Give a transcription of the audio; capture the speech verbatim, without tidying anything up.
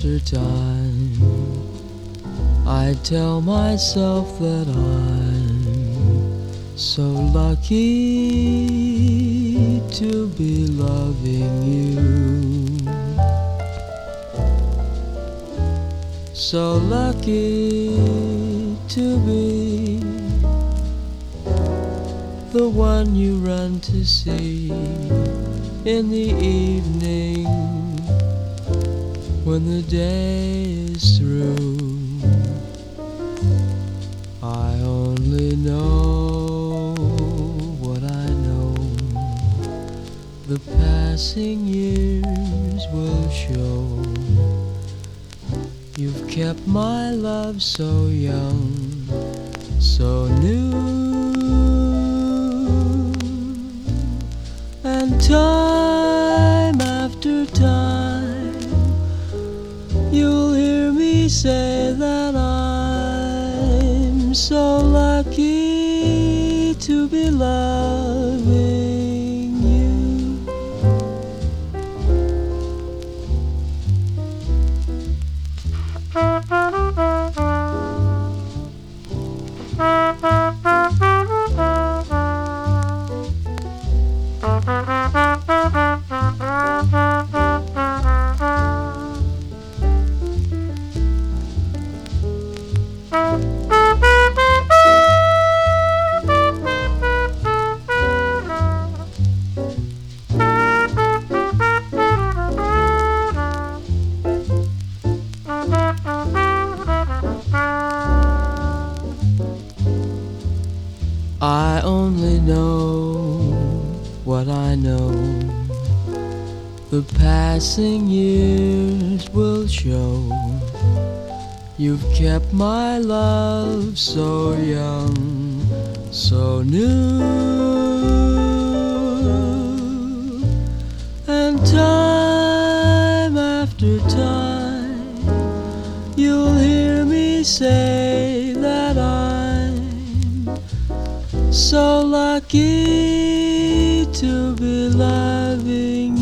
after time, I tell myself that I'm so lucky to be loving you, so lucky to be the one you run to see in the evening when the day is through. I only know what I know, the passing years will show. You've kept my love so young, so new, and time after time you'll hear me say that I'm so lucky to be loving you. I only know what I know, the passing years will show. You've kept my love so young, so new, and time after time you'll hear me say that I'm so lucky to be loving